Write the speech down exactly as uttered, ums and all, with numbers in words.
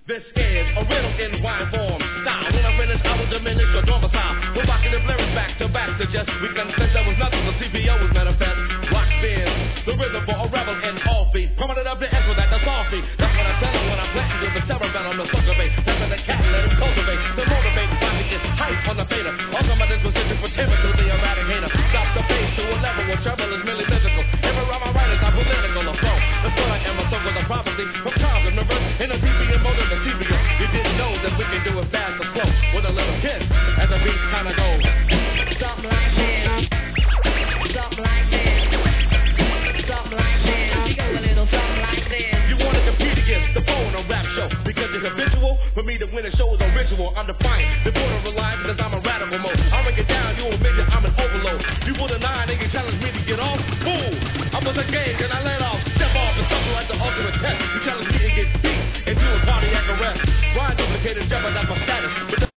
This is a riddle in rhyme form style. When I finish, I will diminish your domicile. Provocative lyrics back to back suggest we confess there was nothing but C P O was manifest. Rock spins, the rhythm for a rebel in all feet. Permanent up the echo that the all feet. That's what I tell them when I plant into the terror venom, the sucker bait. That's when the cat let him cultivate. The motivate body is hype on the fader. Also my disposition for timid to the eradicator. Stop the pace to a level where trouble is merely physical. Every rhyme I write is not political or flow. That's what I am, a soul with a prophecy from Charles and reverse in a T V and motor. You didn't know that we can do it fast or slow with a little kiss as the beat kinda goes. Something like this. Something like this. Something like this. You go a little something like this. You wanna compete against the foe in a rap show because it's habitual for me to win a show is a ritual. I'm defiant. The border relies because I'm a radical mode. I break it down, you admit that I'm an overload. You put a nine and you challenge me to get off. Fool, I was a game and I let off. Step off and something like the ultimate test. You challenge me and get beat. If you a cardiac arrest, why duplicated jeopardize my status?